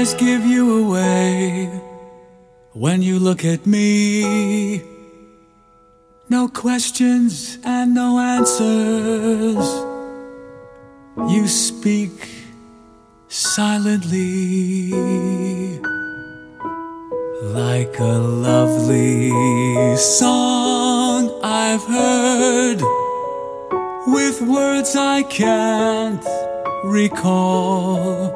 eyes give you away when you look at me. No questions and no answers. You speak silently, like a lovely song I've heard, with words I can't recall.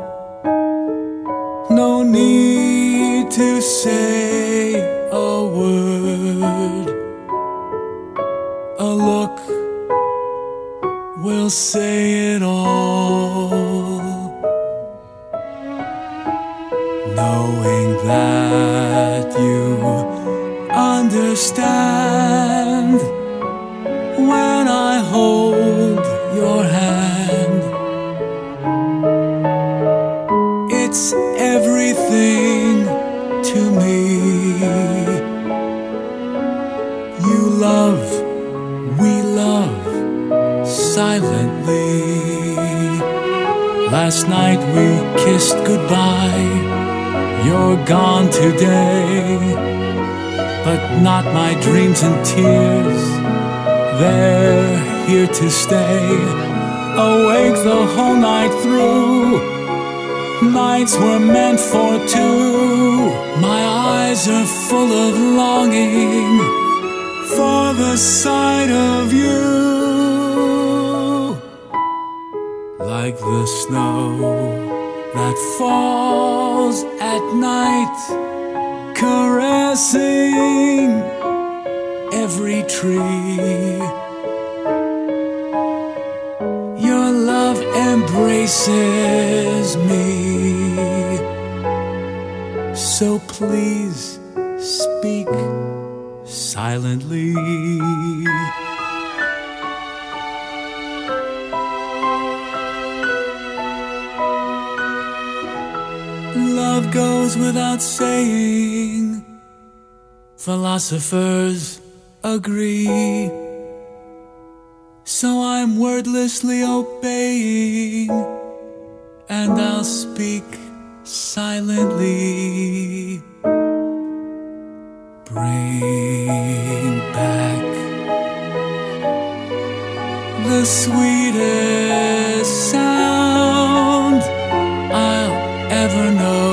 No need to say a word. A look will say it all. Knowing that you understand when I hold your hand. It's everything to me. You love, we love silently. Last night we kissed goodbye. You're gone today, but not my dreams and tears. They're here to stay, awake the whole night through. Nights were meant for two. My eyes are full of longing for the sight of you. Like the snow that falls at night, caressing every tree. Your love embraces me. So please speak silently. Love goes without saying, philosophers agree. So I'm wordlessly obeying, and I'll speak silently. Bring back the sweetest sound I'll ever know.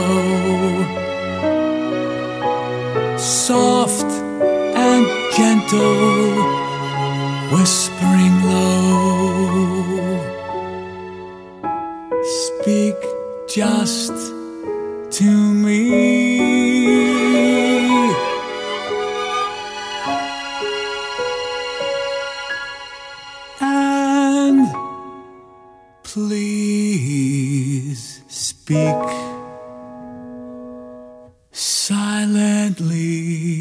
Soft and gentle, whispering low. Speak just to me. And please speak silently.